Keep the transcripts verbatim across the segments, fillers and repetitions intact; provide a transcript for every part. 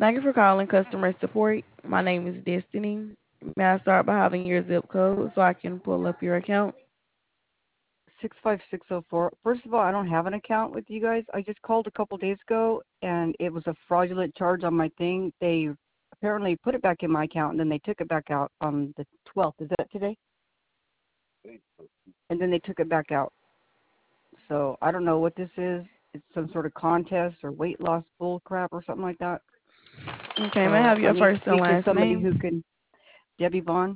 Thank you for calling customer support. My name is Destiny. May I start by having your zip code so I can pull up your account? six five six zero four. First of all, I don't have an account with you guys. I just called a couple days ago, and it was a fraudulent charge on my thing. They apparently put it back in my account, and then they took it back out on the twelfth. Is that today? And then they took it back out. So I don't know what this is. It's some sort of contest or weight loss bull crap or something like that. Okay, may I So have I your need to first and speak to last somebody who name? can. Debbie Vaughn.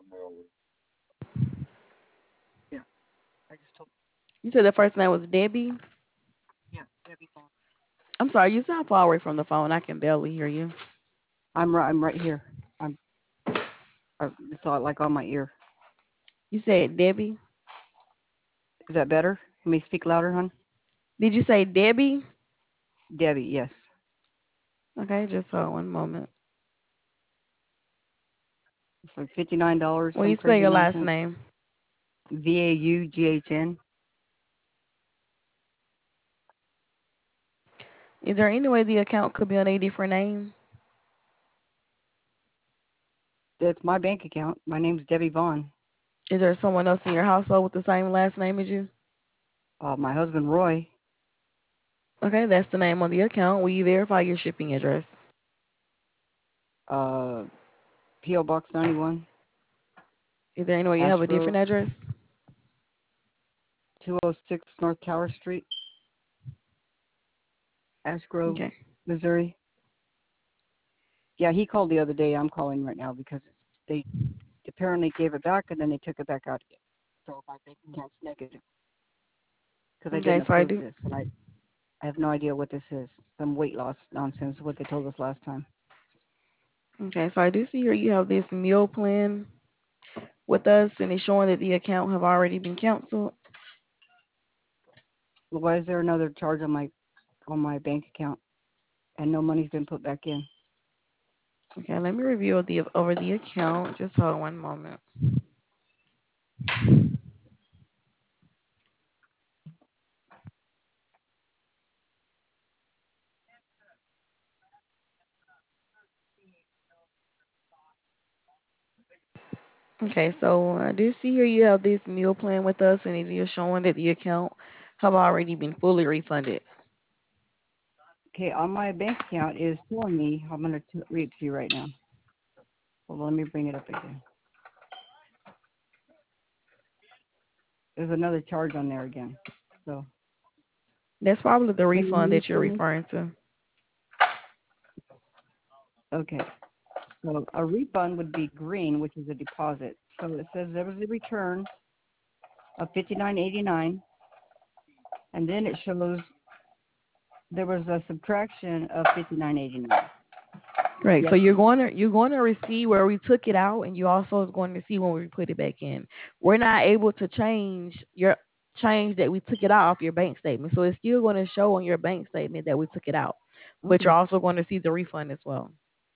Yeah, I just told. You said the first name was Debbie. Yeah, Debbie Vaughn. I'm sorry, you sound far away from the phone. I can barely hear you. I'm right. I'm right here. I'm. I, it's all like on my ear. You said Debbie. Is that better? Can we speak louder, hon? Did you say Debbie? Debbie, yes. Okay, just hold one moment. It's like fifty-nine dollars, Will some you spell crazy your last nonsense. name? V A U G H N. Is there any way the account could be on a different name? That's my bank account. My name's Debbie Vaughn. Is there someone else in your household with the same last name as you? Uh, my husband, Roy. Okay, that's the name on the account. Will you verify your shipping address? Uh, P O. Box ninety-one, Is there any way you Ash have a Grove, different address? two oh six North Tower Street, Ash Grove, Okay. Missouri. Yeah, he called the other day. I'm calling right now because they apparently gave it back and then they took it back out again. So my bank account's negative because I didn't Okay, so I approve do. this, and I I have no idea what this is. Some weight loss nonsense, what they told us last time. Okay, so I do see here you have this meal plan with us, and it's showing that the account have already been canceled. Well, why is there another charge on my on my bank account and no money's been put back in? Okay, let me review the over the account. Just hold on one moment. Okay, so I do see here you have this meal plan with us, and it is showing that the account have already been fully refunded. Okay, on my bank account is telling me. I'm gonna t- read it to you right now. Hold on, let me bring it up again. There's another charge on there again. So That's probably the can you refund read that it you're for me? referring to. Okay. So a refund would be green, which is a deposit. So it says there was a return of fifty-nine eighty-nine, and then it shows there was a subtraction of fifty-nine eighty-nine. Great. So Yes. you're going to you're going to receive where we took it out, and you also is going to see when we put it back in. We're not able to change your change that we took it out off your bank statement, so it's still going to show on your bank statement that we took it out. But you're Okay. also going to see the refund as well.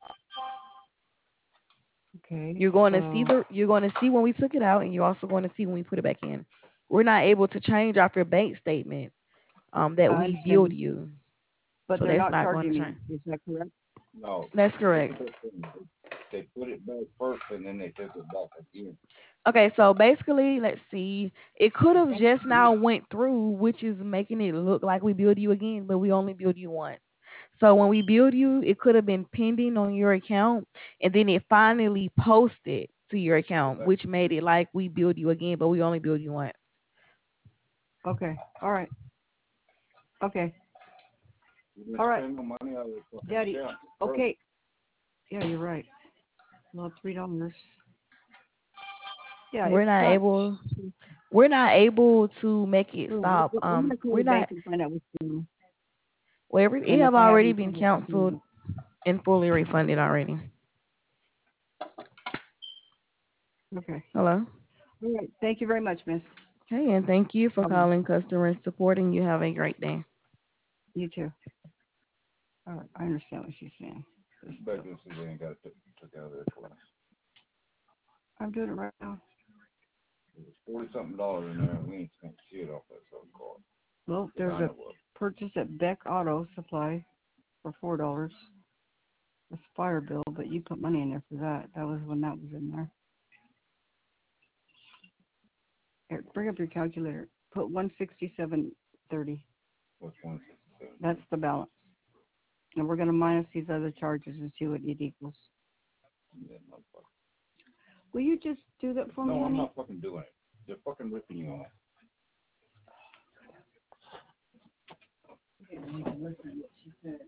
Okay. You're going to see So the you're going to see when we took it out, and you're also going to see when we put it back in. We're not able to change off your bank statement um, that I we billed understand, you, but so they're that's not not going charging to me. change. Is that correct? No, That's that's correct. the thing. They put it back first and then they took it back again. Okay, so basically, let's see. It could have just now went through, which is making it look like we billed you again, but we only billed you once. So when we billed you, it could have been pending on your account, and then it finally posted to your account, which made it like we billed you again, but we only billed you once. Okay. All right. Okay. You didn't All right. spend no money out of the fucking Daddy. account. Okay. Yeah, you're right. Well, three dollars. Yeah, We're it's not got. able. We're not able to make it Oh, stop. I'm Um, gonna call we're the bank not. and find out what's going on. Well, every, it And if have I have already any been trouble, I'll call you canceled back. and fully refunded already. Okay. Hello. All right. Thank you very much, Miss. Okay, and thank you for Um, calling customer support, and you have a great day. you too. All right. I understand what she's saying. But this is, they ain't got it took out of there twice. I'm doing it right now. There's forty something dollars in there and we ain't spent shit off that fucking car. Well, there's I a know what. purchase at Beck Auto Supply for four dollars. It's fire bill, but you put money in there for that. That was when that was in there. Here, bring up your calculator. Put one sixty-seven thirty. What's one sixty-seven? That's the balance. And we're going to minus these other charges and see what it equals. Yeah, motherfucker. Will you just do that for me, No, I'm honey? not fucking doing it. They're fucking ripping you off. Listen to what she said.